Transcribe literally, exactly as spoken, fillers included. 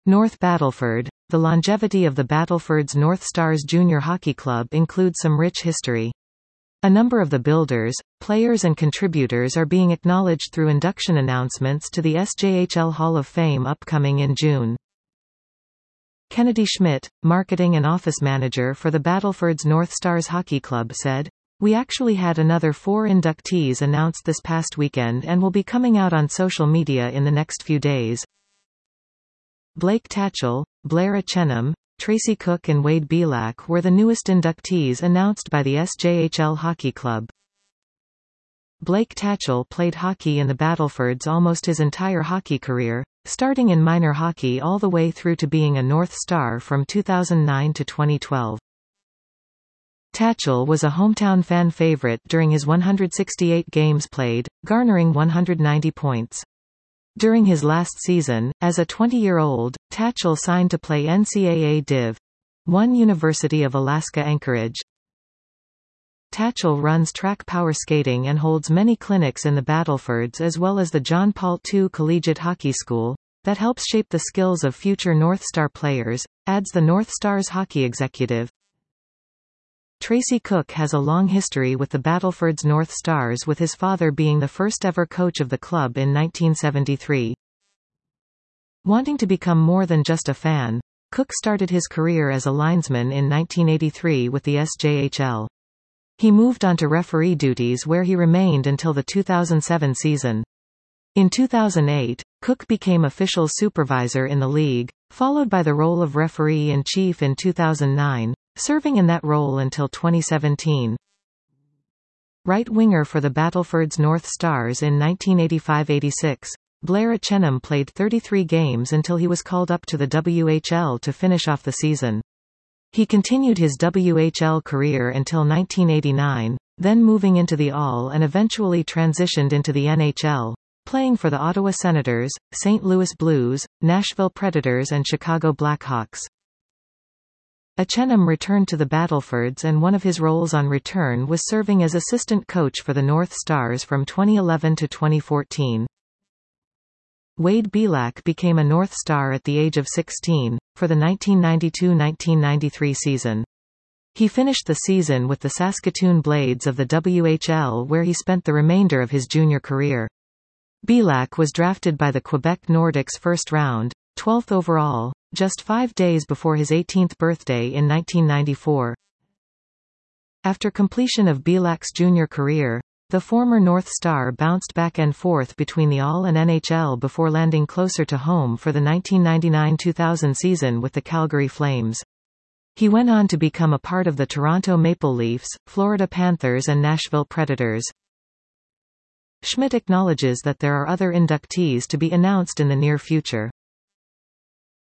North Battleford. The longevity of the Battleford's North Stars Junior Hockey Club includes some rich history. A number of the builders, players and contributors are being acknowledged through induction announcements to the S J H L Hall of Fame upcoming in June. Kennedy Schmidt, marketing and office manager for the Battleford's North Stars Hockey Club said, "We actually had another four inductees announced this past weekend and will be coming out on social media in the next few days." Blake Tatchell, Blair Chenham, Tracy Cook and Wade Belak were the newest inductees announced by the S J H L Hockey Club. Blake Tatchell played hockey in the Battlefords almost his entire hockey career, starting in minor hockey all the way through to being a North Star from two thousand nine to twenty twelve. Tatchell was a hometown fan favorite during his one hundred sixty-eight games played, garnering one hundred ninety points. During his last season, as a twenty-year-old, Tatchell signed to play N C double A Div one University of Alaska Anchorage. Tatchell runs track power skating and holds many clinics in the Battlefords as well as the John Paul the Second Collegiate Hockey School, that helps shape the skills of future North Star players, adds the North Stars hockey executive. Tracy Cook has a long history with the Battleford's North Stars, with his father being the first ever coach of the club in nineteen seventy-three. Wanting to become more than just a fan, Cook started his career as a linesman in nineteen eighty-three with the S J H L. He moved on to referee duties where he remained until the two thousand seven season. In two thousand eight, Cook became official supervisor in the league, followed by the role of referee-in-chief in two thousand nine, serving in that role until twenty seventeen. Right winger for the Battleford's North Stars in nineteen eighty-five eighty-six, Blair Chenham played thirty-three games until he was called up to the W H L to finish off the season. He continued his W H L career until nineteen eighty-nine, then moving into the A L and eventually transitioned into the N H L, playing for the Ottawa Senators, Saint Louis Blues, Nashville Predators and Chicago Blackhawks. Chenham returned to the Battlefords, and one of his roles on return was serving as assistant coach for the North Stars from twenty eleven to twenty fourteen. Wade Belak became a North Star at the age of sixteen, for the nineteen ninety-two nineteen ninety-three season. He finished the season with the Saskatoon Blades of the W H L, where he spent the remainder of his junior career. Belak was drafted by the Quebec Nordics first round, twelfth overall, just five days before his eighteenth birthday in nineteen ninety-four. After completion of Belak's junior career, the former North Star bounced back and forth between the A L and N H L before landing closer to home for the nineteen ninety-nine two thousand season with the Calgary Flames. He went on to become a part of the Toronto Maple Leafs, Florida Panthers and Nashville Predators. Schmidt acknowledges that there are other inductees to be announced in the near future.